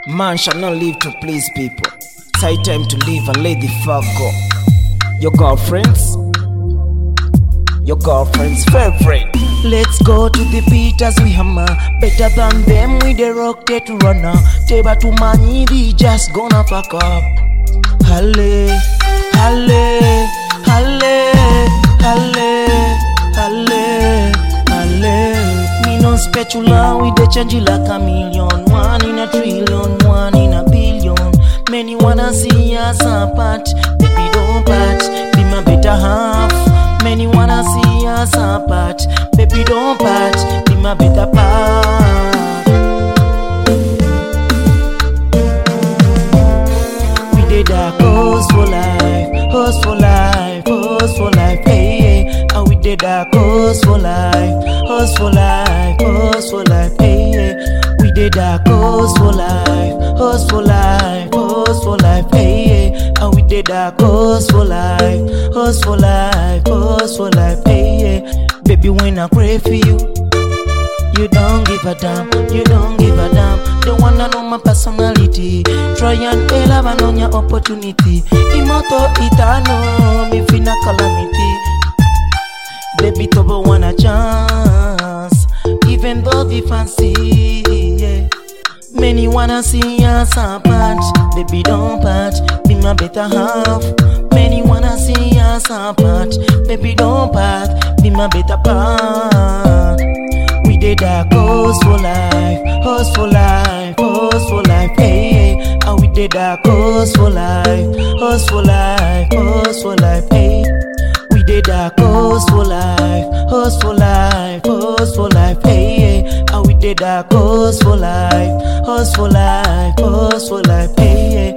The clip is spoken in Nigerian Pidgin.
Man shall not live to please people. It's high time to live and let the fuck go. Your girlfriend's favorite. Let's go to the beat as we hammer. Better than them with the rocket runner. Teba to money, we just gonna fuck up. Halle, halle, halle, halle, halle, halle. Me no spatula with the change like a million. One in a trillion, one in a billion. Many wanna see us apart. Baby don't part, be my better half. Many wanna see us apart. Baby don't part, be my better part. We did a course for life, horse for life, horse for life, hey, hey. And we did a course for life, horse for life, horse for life, hey, hey. We did a course for life, horse for life, horse for life, hey, hey. And we did a course for life, horse for life, horse for life, hey, hey. Baby, when I pray for you, you don't give a damn, you don't give a damn. Don't wanna know my personality. Try and elevate on your opportunity. Immortal eternal, me finna calamity. Baby, Tobo want a chance, even though the fancy, yeah. Many wanna see us apart. Baby, don't part, be my better half. Many wanna see us apart. Baby, don't part, be my better part. We did a course for life, horse for life, horse for life, hey, hey. And we did a course for life, horse for life, horse for life, hey. We did a course for life, horse for life, horse for life, hey, hey. And we did a course for life, horse for life, horse for life, hey, hey.